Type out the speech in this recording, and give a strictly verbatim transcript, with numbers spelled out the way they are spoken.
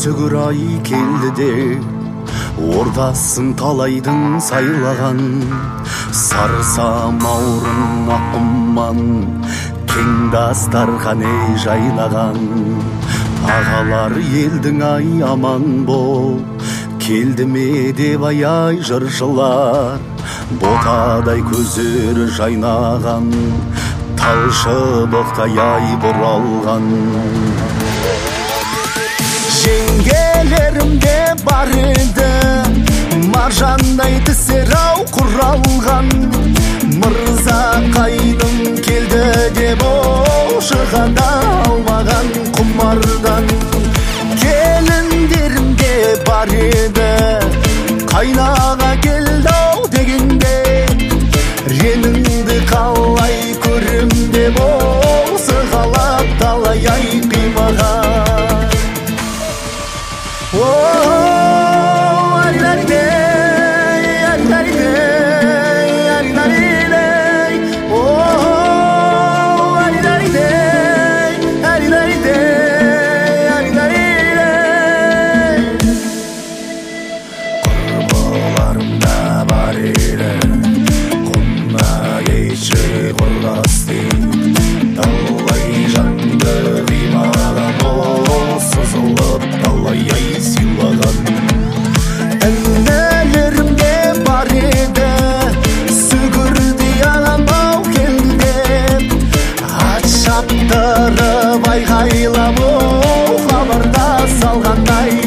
сүгір ай келді де ордасын талайдың сайлаған. Сары самаурын аққұман кең дастархан ей жайлаған. Ағалар елдің ай аман бол келді ме деп аяй жыршылар. Ботадай көздері жайнаған талшыбықтай ай бұралған. Жеңгелерім де бар еді маржандай тісер ау құралған. Мырза қайным келді деп ол шығада алмаған құмардан. Келіндерім де бар еді қайнаға келді ау дегенде. Реніңді қалай көрім деп ол сығалап талай ай қимаған. Айғайлап ол хабарда салғандай